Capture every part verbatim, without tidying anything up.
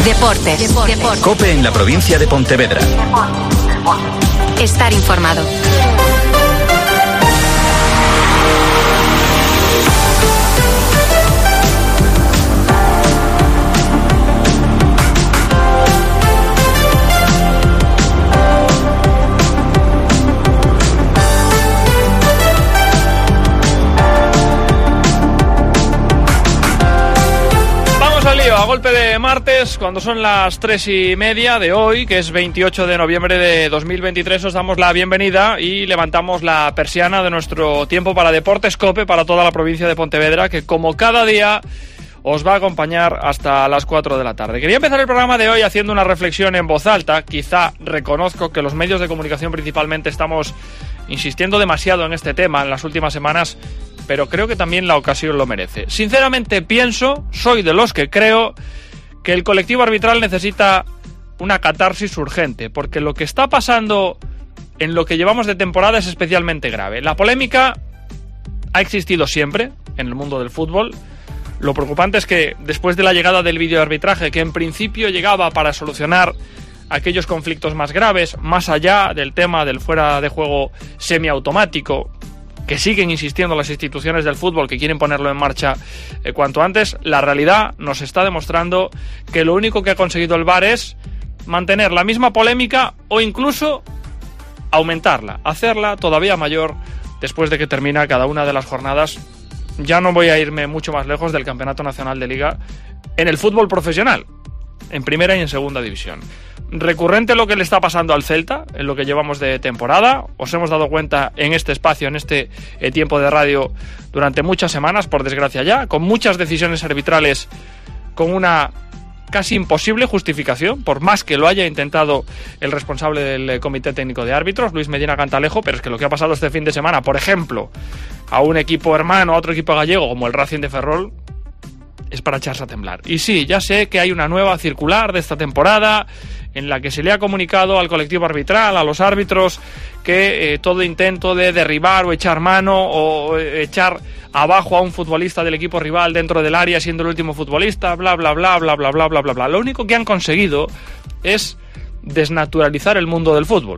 Deportes. Deportes. COPE en la provincia de Pontevedra. Estar informado. A golpe de martes, cuando son las tres y media de hoy, que es veintiocho de noviembre de dos mil veintitrés, os damos la bienvenida y levantamos la persiana de nuestro tiempo para Deportes COPE para toda la provincia de Pontevedra, que como cada día os va a acompañar hasta las cuatro de la tarde. Quería empezar el programa de hoy haciendo una reflexión en voz alta. Quizá reconozco que los medios de comunicación principalmente estamos insistiendo demasiado en este tema en las últimas semanas, pero creo que también la ocasión lo merece. Sinceramente pienso, soy de los que creo que el colectivo arbitral necesita una catarsis urgente, porque lo que está pasando en lo que llevamos de temporada es especialmente grave. La polémica ha existido siempre en el mundo del fútbol. Lo preocupante es que después de la llegada del videoarbitraje, que en principio llegaba para solucionar aquellos conflictos más graves, más allá del tema del fuera de juego semiautomático, que siguen insistiendo las instituciones del fútbol que quieren ponerlo en marcha eh, cuanto antes, la realidad nos está demostrando que lo único que ha conseguido el V A R es mantener la misma polémica o incluso aumentarla, hacerla todavía mayor después de que termina cada una de las jornadas. Ya no voy a irme mucho más lejos del Campeonato Nacional de Liga en el fútbol profesional, en primera y en segunda división. Recurrente lo que le está pasando al Celta en lo que llevamos de temporada. Os hemos dado cuenta en este espacio, en este eh, tiempo de radio durante muchas semanas, por desgracia ya, con muchas decisiones arbitrales con una casi imposible justificación, por más que lo haya intentado el responsable del eh, Comité Técnico de Árbitros, Luis Medina Cantalejo. Pero es que lo que ha pasado este fin de semana, por ejemplo, a un equipo hermano, a otro equipo gallego como el Racing de Ferrol, es para echarse a temblar. Y sí, ya sé que hay una nueva circular de esta temporada en la que se le ha comunicado al colectivo arbitral, a los árbitros, que eh, todo intento de derribar o echar mano o eh, echar abajo a un futbolista del equipo rival dentro del área siendo el último futbolista, bla, bla, bla, bla, bla, bla, bla, bla, bla. Lo único que han conseguido es desnaturalizar el mundo del fútbol.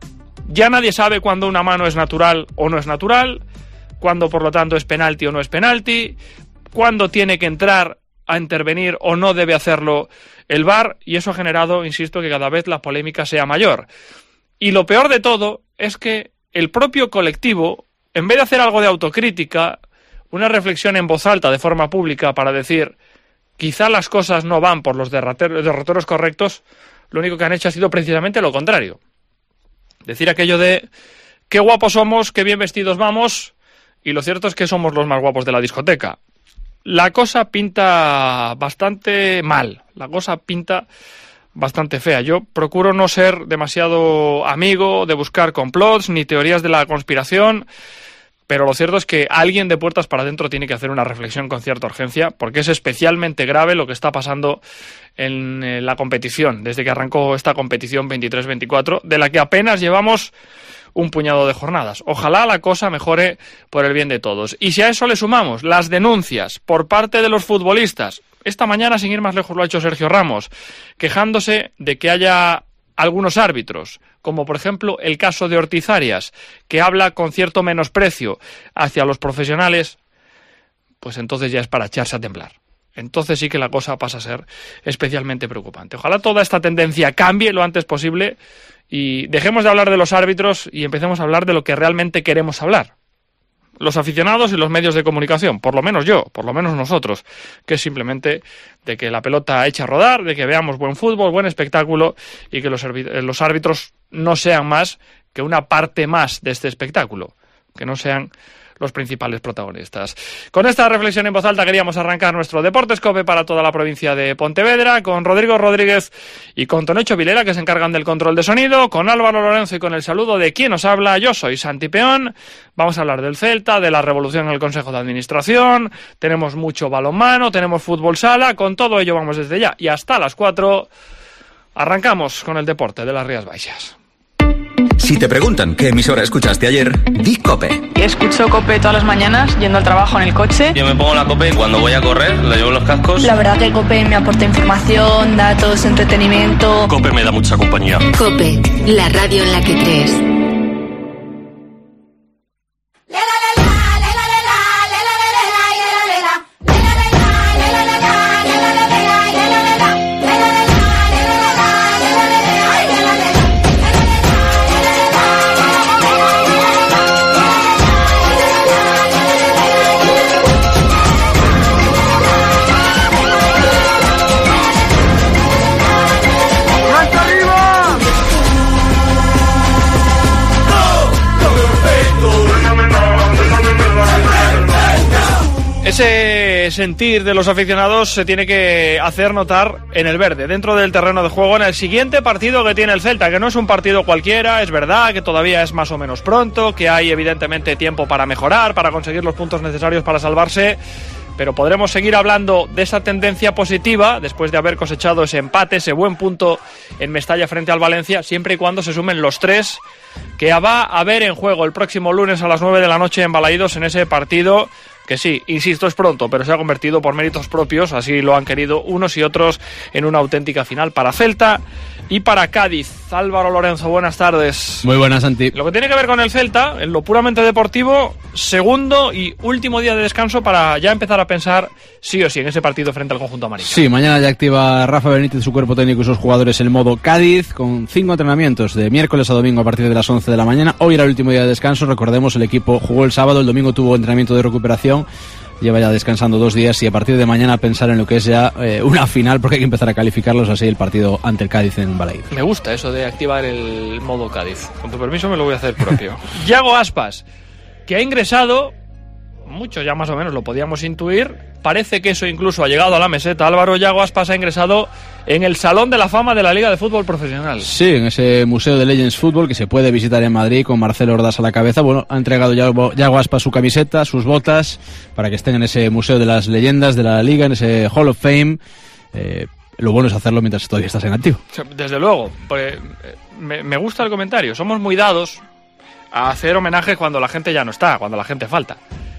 Ya nadie sabe cuándo una mano es natural o no es natural, cuándo por lo tanto es penalti o no es penalti, cuándo tiene que entrar a intervenir o no debe hacerlo el V A R, y eso ha generado, insisto, que cada vez la polémica sea mayor. Y lo peor de todo es que el propio colectivo, en vez de hacer algo de autocrítica, una reflexión en voz alta de forma pública para decir quizá las cosas no van por los derroteros correctos, lo único que han hecho ha sido precisamente lo contrario. Decir aquello de qué guapos somos, qué bien vestidos vamos, y lo cierto es que somos los más guapos de la discoteca. La cosa pinta bastante mal, la cosa pinta bastante fea. Yo procuro no ser demasiado amigo de buscar complots ni teorías de la conspiración, pero lo cierto es que alguien de puertas para adentro tiene que hacer una reflexión con cierta urgencia, porque es especialmente grave lo que está pasando en la competición, desde que arrancó esta competición veintitrés veinticuatro, de la que apenas llevamos un puñado de jornadas. Ojalá la cosa mejore por el bien de todos. Y si a eso le sumamos las denuncias por parte de los futbolistas, esta mañana, sin ir más lejos, lo ha hecho Sergio Ramos, quejándose de que haya algunos árbitros, como por ejemplo el caso de Ortiz Arias, que habla con cierto menosprecio hacia los profesionales, pues entonces ya es para echarse a temblar. Entonces sí que la cosa pasa a ser especialmente preocupante. Ojalá toda esta tendencia cambie lo antes posible y dejemos de hablar de los árbitros y empecemos a hablar de lo que realmente queremos hablar. Los aficionados y los medios de comunicación, por lo menos yo, por lo menos nosotros, que es simplemente de que la pelota eche a rodar, de que veamos buen fútbol, buen espectáculo y que los, los árbitros no sean más que una parte más de este espectáculo, que no sean los principales protagonistas. Con esta reflexión en voz alta queríamos arrancar nuestro Deportes COPE para toda la provincia de Pontevedra, con Rodrigo Rodríguez y con Tonecho Vilera, que se encargan del control de sonido, con Álvaro Lorenzo y con el saludo de quien os habla. Yo soy Santi Peón. Vamos a hablar del Celta, de la revolución en el Consejo de Administración, tenemos mucho balonmano, tenemos fútbol sala, con todo ello vamos desde ya y hasta las cuatro. Arrancamos con el deporte de las Rías Baixas. Si te preguntan qué emisora escuchaste ayer, di COPE. Escucho COPE todas las mañanas, yendo al trabajo en el coche. Yo me pongo la COPE cuando voy a correr, le llevo los cascos. La verdad que COPE me aporta información, datos, entretenimiento. COPE me da mucha compañía. COPE, la radio en la que crees. Ese sentir de los aficionados se tiene que hacer notar en el verde, dentro del terreno de juego, en el siguiente partido que tiene el Celta, que no es un partido cualquiera. Es verdad que todavía es más o menos pronto, que hay evidentemente tiempo para mejorar, para conseguir los puntos necesarios para salvarse, pero podremos seguir hablando de esa tendencia positiva después de haber cosechado ese empate, ese buen punto en Mestalla frente al Valencia, siempre y cuando se sumen los tres que va a haber en juego el próximo lunes a las nueve de la noche en Balaídos, en ese partido que sí, insisto, es pronto, pero se ha convertido por méritos propios, así lo han querido unos y otros, en una auténtica final para Celta y para Cádiz. Álvaro Lorenzo, buenas tardes. Muy buenas, Santi. Lo que tiene que ver con el Celta, en lo puramente deportivo, segundo y último día de descanso para ya empezar a pensar sí o sí en ese partido frente al conjunto amarillo. Sí, mañana ya activa Rafa Benítez, su cuerpo técnico y sus jugadores el modo Cádiz, con cinco entrenamientos de miércoles a domingo a partir de las once de la mañana. Hoy era el último día de descanso, recordemos, el equipo jugó el sábado, el domingo tuvo entrenamiento de recuperación, lleva ya descansando dos días y a partir de mañana pensar en lo que es ya eh, una final, porque hay que empezar a calificarlos así el partido ante el Cádiz en Balaídos. Me gusta eso de activar el modo Cádiz. Con tu permiso me lo voy a hacer propio. Yago Aspas, que ha ingresado, muchos ya más o menos lo podíamos intuir, parece que eso incluso ha llegado a la meseta. Álvaro, Yago Aspas ha ingresado en el Salón de la Fama de la Liga de Fútbol Profesional. Sí, en ese Museo de Legends Fútbol que se puede visitar en Madrid con Marcelo Ordaz a la cabeza. Bueno, ha entregado Yago Aspas su camiseta, sus botas, para que estén en ese Museo de las Leyendas de la Liga, en ese Hall of Fame. Eh, lo bueno es hacerlo mientras todavía estás en activo. Desde luego, porque me, me gusta el comentario. Somos muy dados a hacer homenajes cuando la gente ya no está, cuando la gente falta.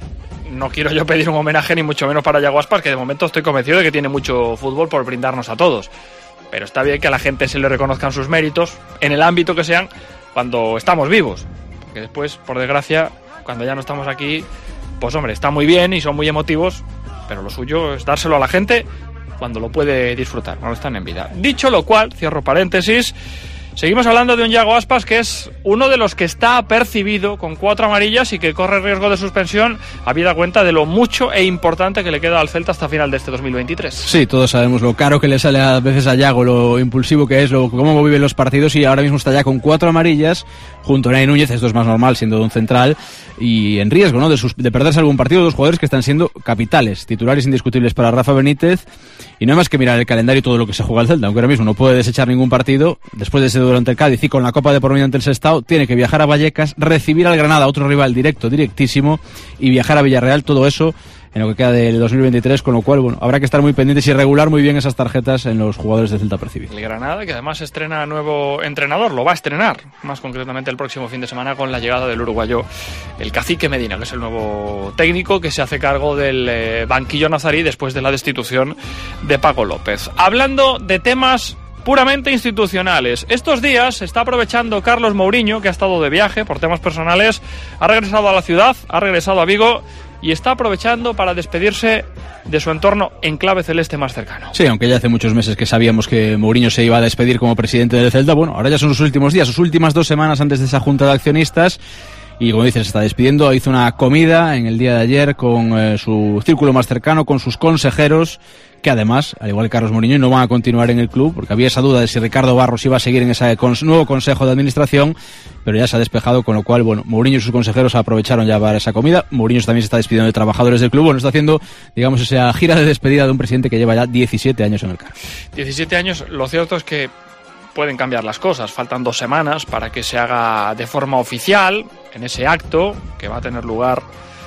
No quiero yo pedir un homenaje ni mucho menos para Yago Aspas, que de momento estoy convencido de que tiene mucho fútbol por brindarnos a todos. Pero está bien que a la gente se le reconozcan sus méritos, en el ámbito que sean, cuando estamos vivos. Porque después, por desgracia, cuando ya no estamos aquí, pues hombre, está muy bien y son muy emotivos, pero lo suyo es dárselo a la gente cuando lo puede disfrutar, cuando están en vida. Dicho lo cual, cierro paréntesis, seguimos hablando de un Yago Aspas que es uno de los que está apercibido con cuatro amarillas y que corre riesgo de suspensión, habida cuenta de lo mucho e importante que le queda al Celta hasta final de este dos mil veintitrés. Sí, todos sabemos lo caro que le sale a veces a Yago, lo impulsivo que es, lo, cómo viven los partidos, y ahora mismo está ya con cuatro amarillas junto a Unai Núñez. Esto es más normal siendo un central y en riesgo, ¿no?, de, sus, de perderse algún partido. Dos jugadores que están siendo capitales, titulares indiscutibles para Rafa Benítez, y no hay más que mirar el calendario y todo lo que se juega el Celta, aunque ahora mismo no puede desechar ningún partido. Después de ese durante el Cádiz y con la Copa de por medio ante el Sestao, tiene que viajar a Vallecas, recibir al Granada, otro rival directo, directísimo, y viajar a Villarreal, todo eso en lo que queda del dos mil veintitrés, con lo cual, bueno, habrá que estar muy pendientes y regular muy bien esas tarjetas en los jugadores de Celta percibidos. El Granada, que además estrena nuevo entrenador, lo va a estrenar, más concretamente el próximo fin de semana, con la llegada del uruguayo, el Cacique Medina, que es el nuevo técnico que se hace cargo del eh, banquillo nazarí después de la destitución de Paco López. Hablando de temas puramente institucionales, estos días se está aprovechando Carlos Mourinho, que ha estado de viaje por temas personales, ha regresado a la ciudad, ha regresado a Vigo y está aprovechando para despedirse de su entorno en clave celeste más cercano. Sí, aunque ya hace muchos meses que sabíamos que Mourinho se iba a despedir como presidente del Celta, bueno, ahora ya son sus últimos días, sus últimas dos semanas antes de esa junta de accionistas. Y como dices, se está despidiendo. Hizo una comida en el día de ayer con eh, su círculo más cercano, con sus consejeros, que además, al igual que Carlos Mourinho, no van a continuar en el club, porque había esa duda de si Ricardo Barros iba a seguir en ese cons- nuevo consejo de administración, pero ya se ha despejado, con lo cual, bueno, Mourinho y sus consejeros aprovecharon ya para esa comida. Mourinho también se está despidiendo de trabajadores del club, bueno, está haciendo, digamos, esa gira de despedida de un presidente que lleva ya diecisiete años en el cargo. diecisiete años, lo cierto es que pueden cambiar las cosas, faltan dos semanas para que se haga de forma oficial en ese acto que va a tener lugar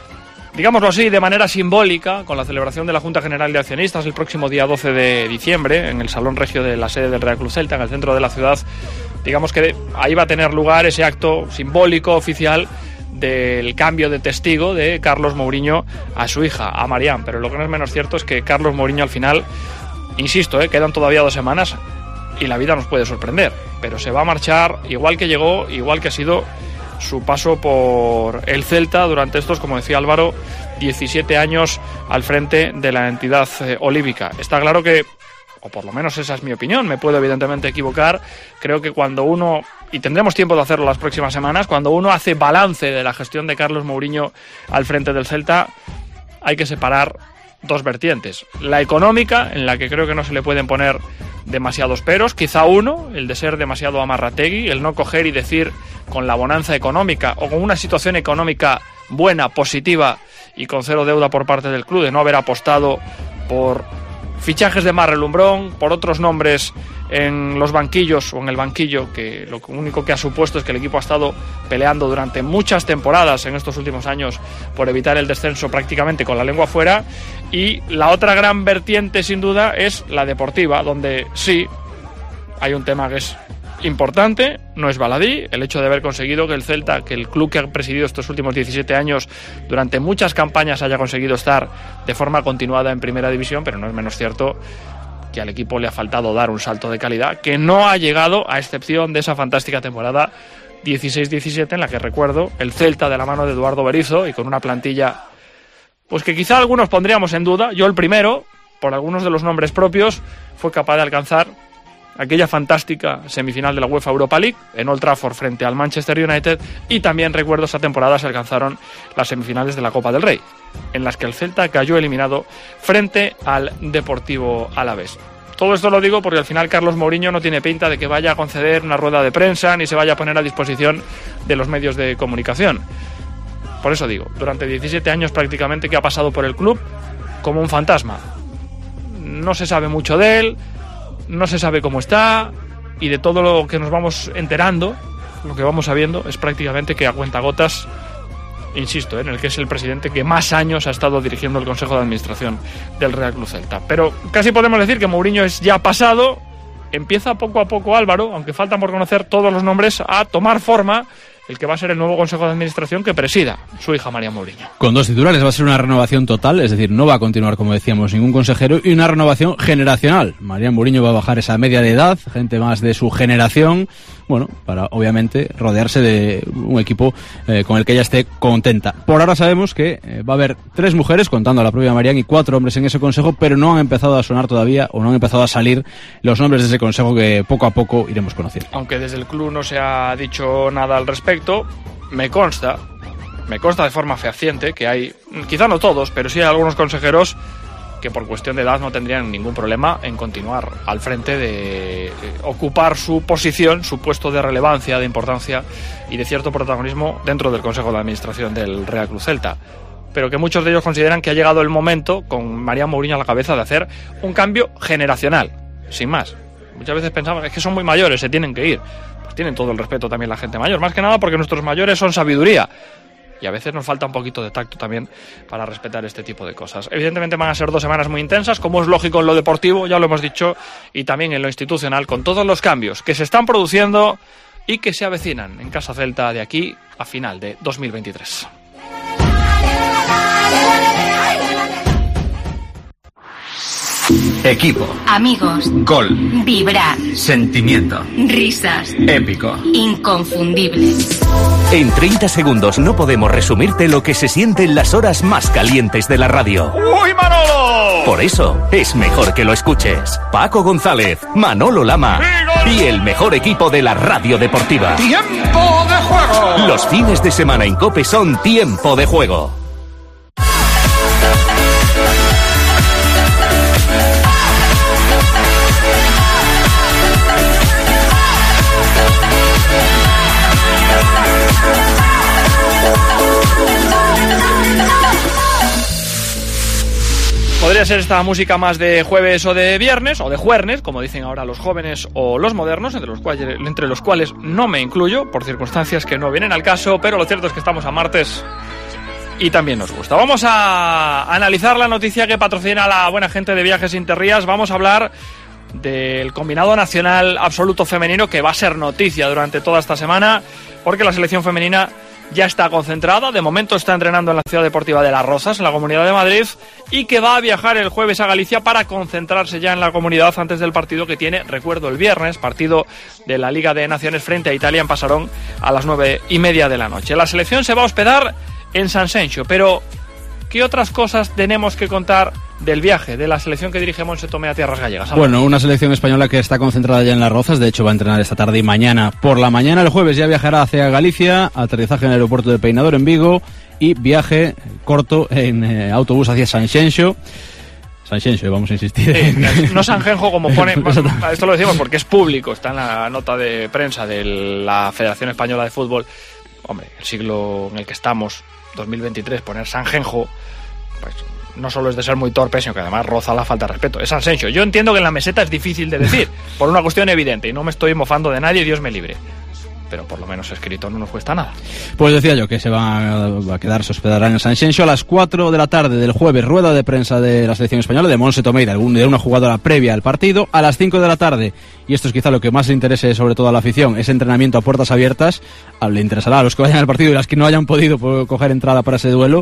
digámoslo así, de manera simbólica, con la celebración de la Junta General de Accionistas el próximo día doce de diciembre, en el Salón Regio de la sede del Real Club Celta, en el centro de la ciudad. Digamos que ahí va a tener lugar ese acto simbólico, oficial, del cambio de testigo de Carlos Mourinho a su hija, a Marián. Pero lo que no es menos cierto es que Carlos Mourinho al final, insisto, ¿eh? quedan todavía dos semanas y la vida nos puede sorprender, pero se va a marchar igual que llegó, igual que ha sido su paso por el Celta durante estos, como decía Álvaro, diecisiete años al frente de la entidad eh, olívica. Está claro que, o por lo menos esa es mi opinión, me puedo evidentemente equivocar, creo que cuando uno, y tendremos tiempo de hacerlo las próximas semanas, cuando uno hace balance de la gestión de Carlos Mourinho al frente del Celta, hay que separar dos vertientes. La económica, en la que creo que no se le pueden poner demasiados peros, quizá uno, el de ser demasiado amarrategui, el no coger y decir con la bonanza económica o con una situación económica buena, positiva y con cero deuda por parte del club, de no haber apostado por fichajes de más relumbrón, por otros nombres en los banquillos o en el banquillo, que lo único que ha supuesto es que el equipo ha estado peleando durante muchas temporadas en estos últimos años por evitar el descenso prácticamente con la lengua afuera. Y la otra gran vertiente, sin duda, es la deportiva, donde sí hay un tema que es importante, no es baladí, el hecho de haber conseguido que el Celta, que el club que ha presidido estos últimos diecisiete años, durante muchas campañas haya conseguido estar de forma continuada en primera división, pero no es menos cierto que al equipo le ha faltado dar un salto de calidad, que no ha llegado, a excepción de esa fantástica temporada dieciséis diecisiete, en la que, recuerdo, el Celta de la mano de Eduardo Berizzo y con una plantilla pues que quizá algunos pondríamos en duda, yo el primero, por algunos de los nombres propios, fue capaz de alcanzar aquella fantástica semifinal de la UEFA Europa League en Old Trafford frente al Manchester United, y también recuerdo esa temporada se alcanzaron las semifinales de la Copa del Rey, en las que el Celta cayó eliminado frente al Deportivo Alavés. Todo esto lo digo porque al final Carlos Mourinho no tiene pinta de que vaya a conceder una rueda de prensa ni se vaya a poner a disposición de los medios de comunicación. Por eso digo, durante diecisiete años prácticamente que ha pasado por el club como un fantasma. No se sabe mucho de él, no se sabe cómo está, y de todo lo que nos vamos enterando, lo que vamos sabiendo es prácticamente que a cuentagotas, insisto, en el que es el presidente que más años ha estado dirigiendo el Consejo de Administración del Real Club Celta. Pero casi podemos decir que Mourinho es ya pasado, empieza poco a poco, Álvaro, aunque faltan por conocer todos los nombres, a tomar forma el que va a ser el nuevo Consejo de Administración que presida su hija Marián Mourinho. Con dos titulares, va a ser una renovación total, es decir, no va a continuar, como decíamos, ningún consejero, y una renovación generacional. Marián Mourinho va a bajar esa media de edad, gente más de su generación, bueno, para obviamente rodearse de un equipo eh, con el que ella esté contenta. Por ahora sabemos que eh, va a haber tres mujeres, contando a la propia Marián, y cuatro hombres en ese consejo, pero no han empezado a sonar todavía, o no han empezado a salir los nombres de ese consejo que poco a poco iremos conociendo. Aunque desde el club no se ha dicho nada al respecto, me consta, me consta de forma fehaciente que hay, quizá no todos, pero sí hay algunos consejeros que por cuestión de edad no tendrían ningún problema en continuar al frente de eh, ocupar su posición, su puesto de relevancia, de importancia y de cierto protagonismo dentro del Consejo de Administración del Real Club Celta. Pero que muchos de ellos consideran que ha llegado el momento, con Marián Mourinho a la cabeza, de hacer un cambio generacional, sin más. Muchas veces pensamos que es que son muy mayores, se tienen que ir. Pues tienen todo el respeto también la gente mayor, más que nada porque nuestros mayores son sabiduría. Y a veces nos falta un poquito de tacto también para respetar este tipo de cosas. Evidentemente van a ser dos semanas muy intensas, como es lógico en lo deportivo, ya lo hemos dicho, y también en lo institucional, con todos los cambios que se están produciendo y que se avecinan en Casa Celta de aquí a final de dos mil veintitrés. Equipo. Amigos. Gol. Vibrar. Sentimiento. Risas. Épico. Inconfundible. En treinta segundos no podemos resumirte lo que se siente en las horas más calientes de la radio. ¡Uy, Manolo! Por eso es mejor que lo escuches. Paco González, Manolo Lama y el mejor equipo de la radio deportiva. ¡Tiempo de juego! Los fines de semana en COPE son Tiempo de Juego. Podría ser esta música más de jueves o de viernes, o de juernes, como dicen ahora los jóvenes o los modernos, entre los cuales, entre los cuales no me incluyo, por circunstancias que no vienen al caso, pero lo cierto es que estamos a martes y también nos gusta. Vamos a analizar la noticia que patrocina la buena gente de Viajes Interrías. Vamos a hablar del combinado nacional absoluto femenino, que va a ser noticia durante toda esta semana, porque la selección femenina ya está concentrada, de momento está entrenando en la Ciudad Deportiva de Las Rozas, en la Comunidad de Madrid, y que va a viajar el jueves a Galicia para concentrarse ya en la comunidad antes del partido que tiene, recuerdo, el viernes, partido de la Liga de Naciones frente a Italia en Pasarón a las nueve y media de la noche. La selección se va a hospedar en San Senxo, pero ¿qué otras cosas tenemos que contar del viaje de la selección que dirige Monse Tomé a tierras gallegas? Bueno, una selección española que está concentrada ya en Las Rozas, de hecho va a entrenar esta tarde y mañana por la mañana. El jueves ya viajará hacia Galicia, aterrizaje en el aeropuerto de Peinador en Vigo y viaje corto en eh, autobús hacia San Xenxo. San Xenxo, vamos a insistir. Sí, no Sanjenjo como pone, esto lo decimos porque es público, está en la nota de prensa de la Federación Española de Fútbol. Hombre, el siglo en el que estamos, dos mil veintitrés, poner Sanjenjo, pues no solo es de ser muy torpe, sino que además roza la falta de respeto. Es San Senxo. Yo entiendo que en la meseta es difícil de decir, por una cuestión evidente, y no me estoy mofando de nadie, Dios me libre. Pero por lo menos escrito no nos cuesta nada. Pues decía yo que se va a quedar, se hospedarán en San Xenxo a las cuatro de la tarde del jueves, rueda de prensa de la selección española, de Monse Tomé, de, algún, de una jugadora previa al partido. A las cinco de la tarde, y esto es quizá lo que más le interese sobre todo a la afición, es entrenamiento a puertas abiertas. Le interesará a los que vayan al partido y a los que no hayan podido coger entrada para ese duelo.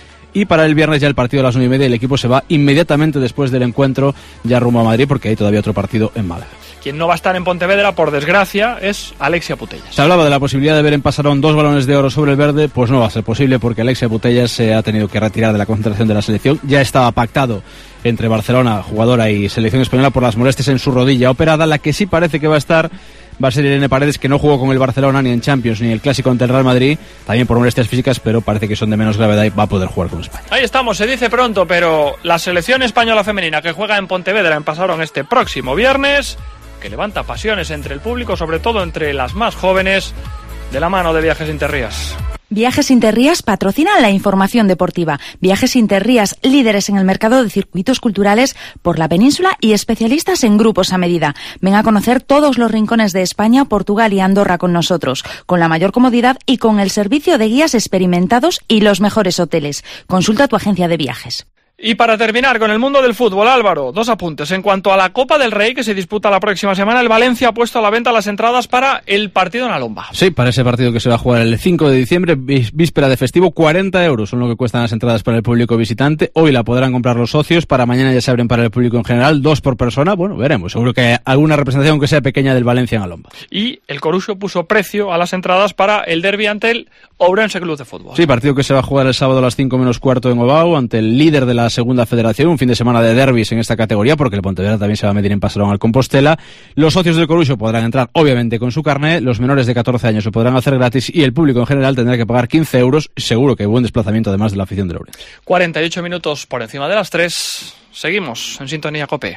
Y para el viernes ya el partido a las nueve y media, el equipo se va inmediatamente después del encuentro ya rumbo a Madrid, porque hay todavía otro partido en Málaga. Quien no va a estar en Pontevedra, por desgracia, es Alexia Putellas. Se hablaba de la posibilidad de ver en Pasarón dos balones de oro sobre el verde, pues no va a ser posible porque Alexia Putellas se ha tenido que retirar de la concentración de la selección. Ya estaba pactado entre Barcelona, jugadora, y selección española por las molestias en su rodilla operada. La que sí parece que va a estar va a ser Irene Paredes, que no jugó con el Barcelona ni en Champions ni el Clásico ante el Real Madrid, también por molestias físicas, pero parece que son de menos gravedad y va a poder jugar con España. Ahí estamos, se dice pronto, pero la selección española femenina que juega en Pontevedra en Pasarón este próximo viernes, que levanta pasiones entre el público, sobre todo entre las más jóvenes, de la mano de Viajes Interrías. Viajes Interrías patrocinan la información deportiva. Viajes Interrías, líderes en el mercado de circuitos culturales por la península y especialistas en grupos a medida. Ven a conocer todos los rincones de España, Portugal y Andorra con nosotros, con la mayor comodidad y con el servicio de guías experimentados y los mejores hoteles. Consulta tu agencia de viajes. Y para terminar con el mundo del fútbol, Álvaro, dos apuntes. En cuanto a la Copa del Rey, que se disputa la próxima semana, el Valencia ha puesto a la venta las entradas para el partido en Alomba. Sí, para ese partido que se va a jugar el cinco de diciembre, víspera de festivo, cuarenta euros son lo que cuestan las entradas para el público visitante. Hoy la podrán comprar los socios, para mañana ya se abren para el público en general, dos por persona. Bueno, veremos, seguro que hay alguna representación que sea pequeña del Valencia en Alomba. Y el Coruxo puso precio a las entradas para el derbi ante el Ourense Club de Fútbol. Sí, partido que se va a jugar el sábado a las cinco menos cuarto en Ovao, ante el líder de la segunda federación. Un fin de semana de derbis en esta categoría, porque el Pontevedra también se va a medir en Pasarón al Compostela. Los socios del Coruxo podrán entrar, obviamente, con su carné. Los menores de catorce años lo podrán hacer gratis y el público en general tendrá que pagar quince euros. Seguro que buen desplazamiento, además de la afición de Ourense. cuarenta y ocho minutos por encima de las tres. Seguimos en Sintonía COPE.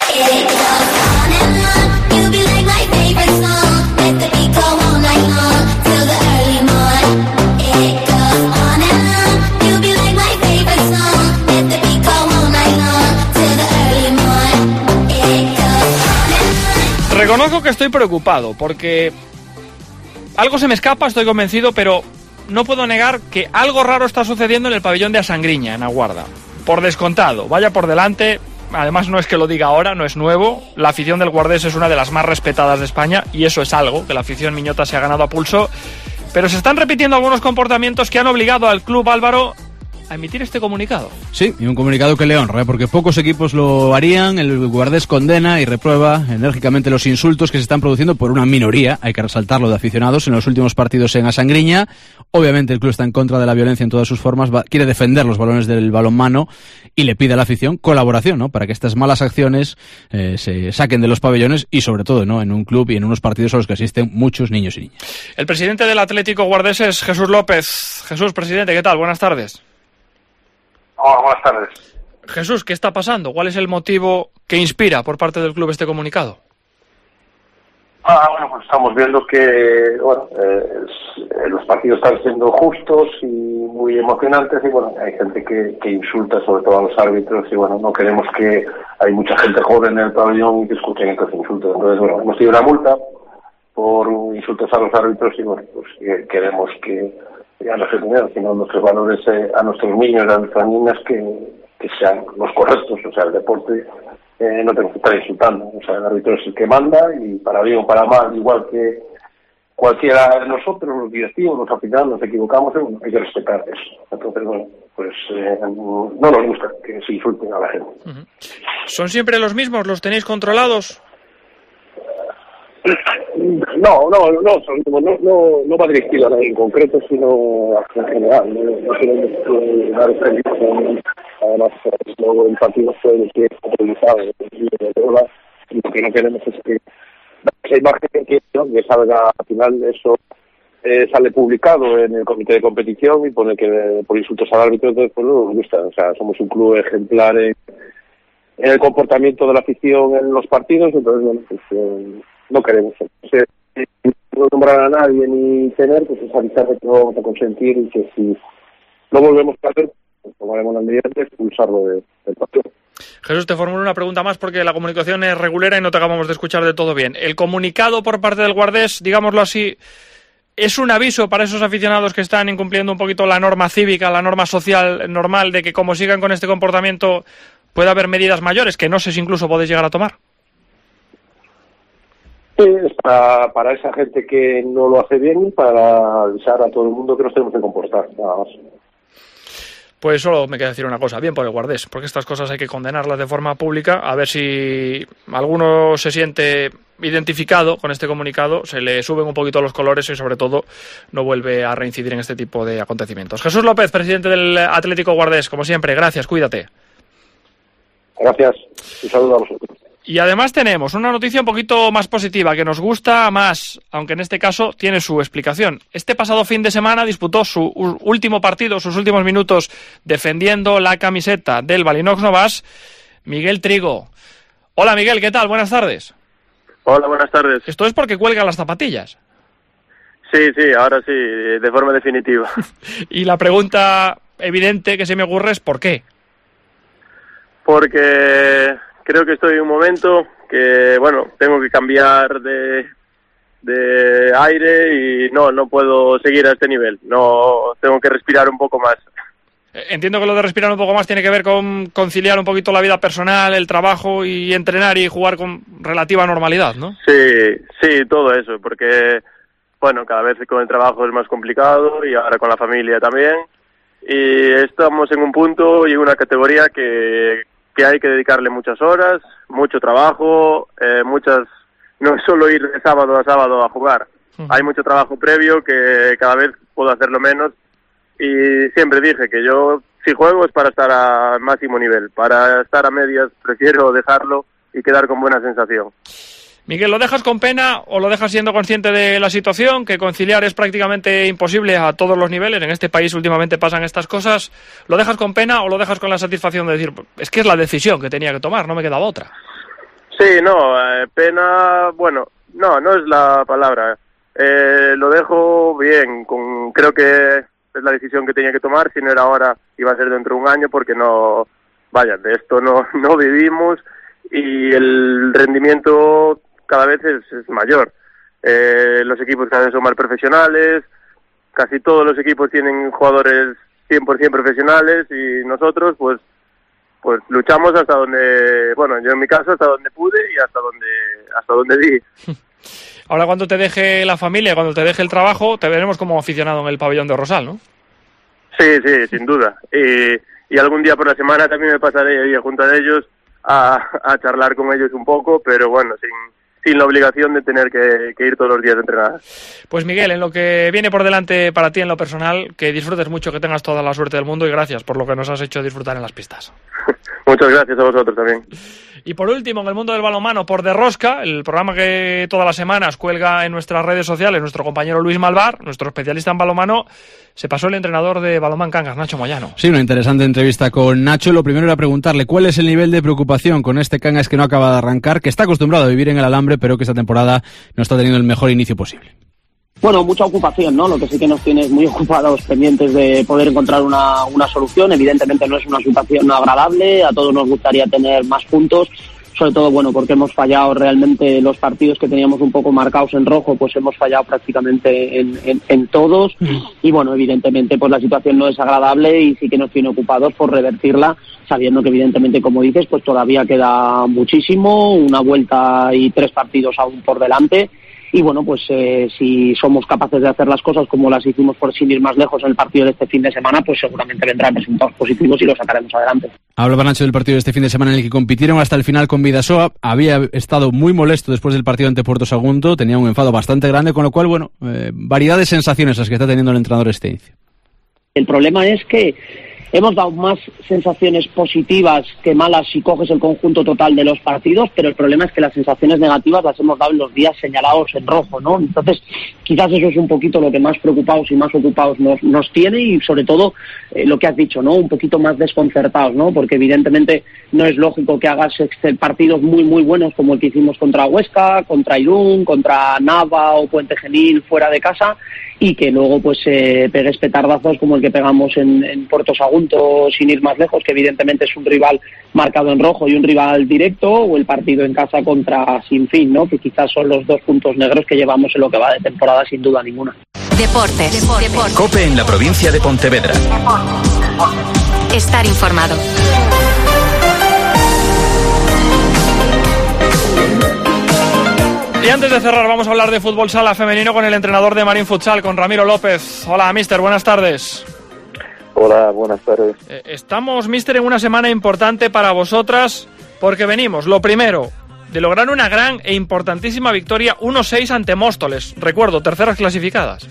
Reconozco que estoy preocupado porque algo se me escapa, estoy convencido, pero no puedo negar que algo raro está sucediendo en el pabellón de Asangriña, en Aguarda. Por descontado, vaya por delante, además no es que lo diga ahora, no es nuevo, la afición del Guardés es una de las más respetadas de España y eso es algo, que la afición miñota se ha ganado a pulso, pero se están repitiendo algunos comportamientos que han obligado al club, Álvaro, a emitir este comunicado. Sí, y un comunicado que le honra, ¿eh? Porque pocos equipos lo harían. El Guardés condena y reprueba enérgicamente los insultos que se están produciendo por una minoría, hay que resaltarlo, de aficionados en los últimos partidos en Asangriña. Obviamente el club está en contra de la violencia en todas sus formas, va, quiere defender los balones del balonmano y le pide a la afición colaboración, ¿no? Para que estas malas acciones eh, se saquen de los pabellones y sobre todo, ¿no?, en un club y en unos partidos a los que asisten muchos niños y niñas. El presidente del Atlético Guardés es Jesús López. Jesús, presidente, ¿qué tal? Buenas tardes. Hola, buenas tardes. Jesús, ¿qué está pasando? ¿Cuál es el motivo que inspira por parte del club este comunicado? Ah, bueno, pues estamos viendo que bueno, eh, los partidos están siendo justos y muy emocionantes y bueno, hay gente que, que insulta sobre todo a los árbitros y bueno, no queremos que hay mucha gente joven en el pabellón y que escuchen estos insultos. Entonces, bueno, hemos tenido una multa por insultos a los árbitros y bueno, pues queremos que a las opiniones, sino nuestros valores eh, a nuestros niños y a nuestras niñas que, que sean los correctos. O sea, el deporte eh, no tenemos que estar insultando. O sea, el árbitro es el que manda y para bien o para mal, igual que cualquiera de nosotros, los directivos, los aficionados, nos equivocamos, bueno, hay que respetar eso. Entonces, bueno, pues eh, no nos gusta que se insulten a la gente. Uh-huh. ¿Son siempre los mismos? ¿Los tenéis controlados? No, no, no, no, no, no va dirigido a nadie en concreto, sino en general. No, no queremos eh, dar servicio, además, luego el partido fue el que utilizado y lo que no queremos es que esa imagen que, ¿no? que salga al final, eso eh, sale publicado en el comité de competición y pone que por insultos al árbitro, entonces pues no nos gusta. O sea, somos un club ejemplar en, en el comportamiento de la afición en los partidos, entonces bueno, pues eh, no queremos eh, no nombrar a nadie ni tener, pues es avisar que no vamos a consentir y que si no volvemos a hacer, pues tomaremos las medidas de expulsarlo de, del partido. Jesús, te formulo una pregunta más porque la comunicación es regulera y no te acabamos de escuchar de todo bien. El comunicado por parte del Guardés, digámoslo así, ¿es un aviso para esos aficionados que están incumpliendo un poquito la norma cívica, la norma social normal, de que como sigan con este comportamiento puede haber medidas mayores, que no sé si incluso podéis llegar a tomar? Sí, es para, para esa gente que no lo hace bien y para avisar a todo el mundo que nos tenemos que comportar, nada más. Pues solo me queda decir una cosa, bien por el Guardés, porque estas cosas hay que condenarlas de forma pública, a ver si alguno se siente identificado con este comunicado, se le suben un poquito los colores y sobre todo no vuelve a reincidir en este tipo de acontecimientos. Jesús López, presidente del Atlético Guardés, como siempre, gracias, cuídate. Gracias, un saludo a vosotros. Y además tenemos una noticia un poquito más positiva, que nos gusta más, aunque en este caso tiene su explicación. Este pasado fin de semana disputó su último partido, sus últimos minutos, defendiendo la camiseta del Balinox Novas, Miguel Trigo. Hola Miguel, ¿qué tal? Buenas tardes. Hola, buenas tardes. Esto es porque cuelgan las zapatillas. Sí, sí, ahora sí, de forma definitiva. Y la pregunta evidente que se me ocurre es ¿por qué? Porque creo que estoy en un momento que, bueno, tengo que cambiar de, de aire y no, no puedo seguir a este nivel. No, tengo que respirar un poco más. Entiendo que lo de respirar un poco más tiene que ver con conciliar un poquito la vida personal, el trabajo y entrenar y jugar con relativa normalidad, ¿no? Sí, sí, todo eso, porque, bueno, cada vez con el trabajo es más complicado y ahora con la familia también. Y estamos en un punto y en una categoría que... que hay que dedicarle muchas horas, mucho trabajo, eh, muchas, no es solo ir de sábado a sábado a jugar, uh-huh. Hay mucho trabajo previo que cada vez puedo hacerlo menos y siempre dije que yo si juego es para estar a máximo nivel, para estar a medias prefiero dejarlo y quedar con buena sensación. Miguel, ¿lo dejas con pena o lo dejas siendo consciente de la situación, que conciliar es prácticamente imposible a todos los niveles? En este país últimamente pasan estas cosas. ¿Lo dejas con pena o lo dejas con la satisfacción de decir, es que es la decisión que tenía que tomar, no me quedaba otra? Sí, no, eh, pena, bueno, no, no es la palabra. Eh, lo dejo bien, con, creo que es la decisión que tenía que tomar, si no era ahora iba a ser dentro de un año, porque no, vaya, de esto no, no vivimos y el rendimiento cada vez es, es mayor. Eh, los equipos cada vez son más profesionales, casi todos los equipos tienen jugadores cien por ciento profesionales y nosotros pues pues luchamos hasta donde, bueno, yo en mi caso hasta donde pude y hasta donde hasta donde di. Ahora cuando te deje la familia, cuando te deje el trabajo, te veremos como aficionado en el pabellón de Rosal, ¿no? Sí, sí, sin duda. Y, y algún día por la semana también me pasaré ahí junto a ellos a, a charlar con ellos un poco, pero bueno, sin sin la obligación de tener que, que ir todos los días a entrenar. Pues Miguel, en lo que viene por delante para ti en lo personal, que disfrutes mucho, que tengas toda la suerte del mundo y gracias por lo que nos has hecho disfrutar en las pistas. Muchas gracias a vosotros también. Y por último, en el mundo del balonmano, por De Rosca, el programa que todas las semanas cuelga en nuestras redes sociales, nuestro compañero Luis Malvar, nuestro especialista en balonmano, se pasó el entrenador de Balonmán Cangas, Nacho Moyano. Sí, una interesante entrevista con Nacho. Lo primero era preguntarle cuál es el nivel de preocupación con este Cangas que no acaba de arrancar, que está acostumbrado a vivir en el alambre, pero que esta temporada no está teniendo el mejor inicio posible. Bueno, mucha ocupación, ¿no? Lo que sí que nos tiene muy ocupados, pendientes de poder encontrar una, una solución. Evidentemente no es una situación agradable, a todos nos gustaría tener más puntos, sobre todo, bueno, porque hemos fallado realmente los partidos que teníamos un poco marcados en rojo, pues hemos fallado prácticamente en, en, en todos, y bueno, evidentemente pues la situación no es agradable y sí que nos tiene ocupados por revertirla, sabiendo que evidentemente, como dices, pues todavía queda muchísimo, una vuelta y tres partidos aún por delante. Y bueno, pues eh, si somos capaces de hacer las cosas como las hicimos, por sin ir más lejos, en el partido de este fin de semana, pues seguramente vendrán resultados positivos y los sacaremos adelante. Hablaba Nacho del partido de este fin de semana en el que compitieron hasta el final con Bidasoa. Había estado muy molesto después del partido ante Puerto Sagunto, tenía un enfado bastante grande, con lo cual, bueno, eh, variedad de sensaciones las que está teniendo el entrenador este inicio. El problema es que hemos dado más sensaciones positivas que malas si coges el conjunto total de los partidos, pero el problema es que las sensaciones negativas las hemos dado en los días señalados en rojo, ¿no? Entonces, quizás eso es un poquito lo que más preocupados y más ocupados nos, nos tiene, y sobre todo eh, lo que has dicho, ¿no? Un poquito más desconcertados, ¿no? Porque evidentemente no es lógico que hagas este, partidos muy muy buenos como el que hicimos contra Huesca, contra Irún, contra Nava o Puente Genil fuera de casa, y que luego pues eh, pegues petardazos como el que pegamos en, en Puerto Sagunto, sin ir más lejos, que evidentemente es un rival marcado en rojo y un rival directo, o el partido en casa contra Sinfín, ¿no? Que quizás son los dos puntos negros que llevamos en lo que va de temporada, sin duda ninguna. Deportes. Deportes. COPE en la provincia de Pontevedra. Estar informado. Y antes de cerrar, vamos a hablar de fútbol sala femenino con el entrenador de Marín Futsal, con Ramiro López. Hola, mister, buenas tardes. Hola, buenas tardes. Eh, estamos, mister, en una semana importante para vosotras, porque venimos, lo primero, de lograr una gran e importantísima victoria uno seis ante Móstoles. Recuerdo, terceras clasificadas.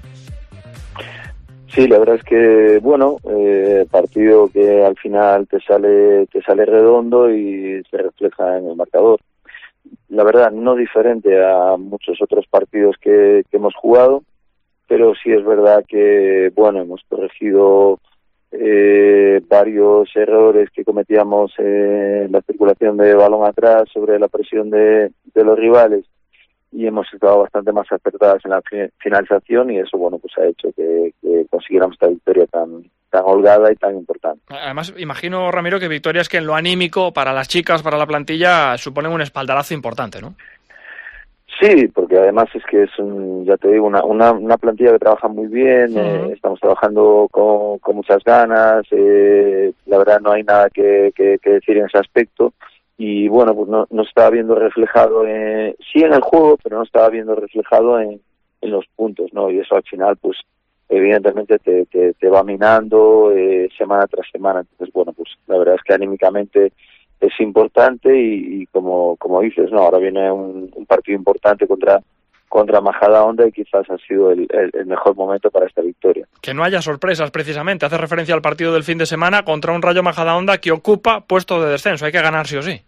Sí, la verdad es que, bueno, eh, partido que al final te sale, te sale redondo y se refleja en el marcador. La verdad, no diferente a muchos otros partidos que, que hemos jugado, pero sí es verdad que, bueno, hemos corregido eh, varios errores que cometíamos en la circulación de balón atrás sobre la presión de, de los rivales, y hemos estado bastante más acertadas en la finalización, y eso, bueno, pues ha hecho que, que consiguiéramos esta victoria tan tan holgada y tan importante. Además, imagino, Ramiro, que victorias que en lo anímico para las chicas, para la plantilla, suponen un espaldarazo importante, ¿no? Sí, porque además es que es, un, ya te digo, una, una, una plantilla que trabaja muy bien, uh-huh. eh, estamos trabajando con, con muchas ganas, eh, la verdad no hay nada que, que, que decir en ese aspecto, y bueno, pues no, no estaba viendo reflejado, en, sí en el juego, pero no estaba viendo reflejado en, en los puntos, ¿no? Y eso al final, pues evidentemente te, te, te va minando eh, semana tras semana. Entonces, bueno, pues la verdad es que anímicamente es importante, y, y como como dices, no, ahora viene un, un partido importante contra contra Majadahonda, y quizás ha sido el, el, el mejor momento para esta victoria. Que no haya sorpresas, precisamente. Hace referencia al partido del fin de semana contra un Rayo Majadahonda que ocupa puesto de descenso. Hay que ganar sí o sí.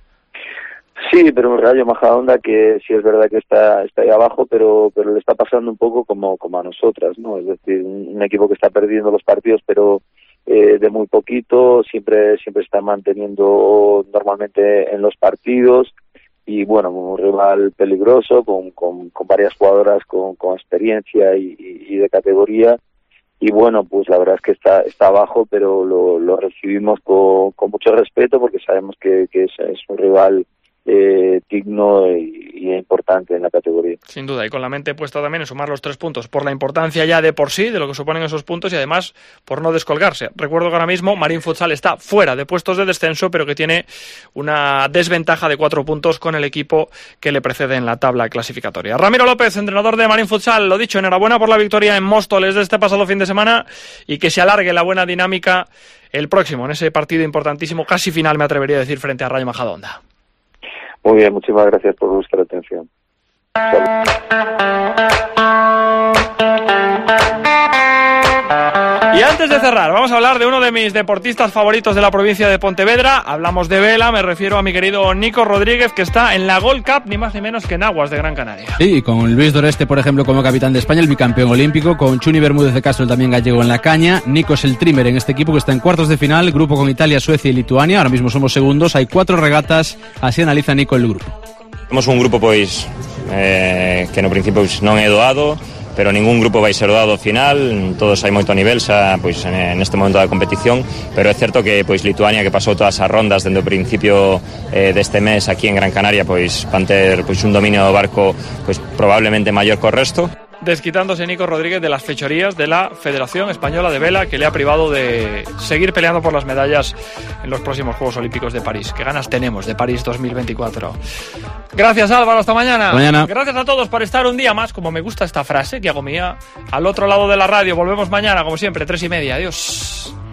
Sí, pero un Rayo Majadahonda que sí es verdad que está está ahí abajo, pero pero le está pasando un poco como como a nosotras, ¿no? Es decir, un, un equipo que está perdiendo los partidos, pero eh, de muy poquito, siempre siempre está manteniendo normalmente en los partidos, y bueno, un rival peligroso, con con, con varias jugadoras con, con experiencia y, y de categoría, y bueno, pues la verdad es que está está abajo, pero lo, lo recibimos con, con mucho respeto, porque sabemos que, que es, es un rival Eh, digno y, y importante en la categoría. Sin duda, y con la mente puesta también en sumar los tres puntos, por la importancia ya de por sí de lo que suponen esos puntos, y además por no descolgarse. Recuerdo que ahora mismo Marín Futsal está fuera de puestos de descenso, pero que tiene una desventaja de cuatro puntos con el equipo que le precede en la tabla clasificatoria. Ramiro López, entrenador de Marín Futsal, lo dicho, enhorabuena por la victoria en Móstoles de este pasado fin de semana, y que se alargue la buena dinámica el próximo, en ese partido importantísimo, casi final me atrevería a decir, frente a Rayo Majadahonda. Muy bien, muchísimas gracias por vuestra atención. Salud. Y antes de cerrar, vamos a hablar de uno de mis deportistas favoritos de la provincia de Pontevedra. Hablamos de vela, me refiero a mi querido Nico Rodríguez, que está en la Gold Cup, ni más ni menos que en aguas de Gran Canaria. Sí, con Luis Doreste, por ejemplo, como capitán de España, el bicampeón olímpico, con Chuni Bermúdez de Castro, también gallego, en la caña. Nico es el trimmer en este equipo, que está en cuartos de final, grupo con Italia, Suecia y Lituania. Ahora mismo somos segundos, hay cuatro regatas, así analiza Nico el grupo. Temos un grupo pois eh, que no principio pois, non é doado, pero ningún grupo vai ser dado ao final, todos hai moito nivel xa pois en este momento da competición, pero é certo que pois Lituania, que pasou todas as rondas dende o principio eh, deste mes aquí en Gran Canaria, pois van ter pois un dominio do barco pois probablemente maior co resto. Desquitándose Nico Rodríguez de las fechorías de la Federación Española de Vela, que le ha privado de seguir peleando por las medallas en los próximos Juegos Olímpicos de París. Qué ganas tenemos de París dos mil veinticuatro. Gracias, Álvaro, hasta mañana. mañana. Gracias a todos por estar un día más, como me gusta esta frase que hago mía, al otro lado de la radio. Volvemos mañana, como siempre, tres y media. Adiós.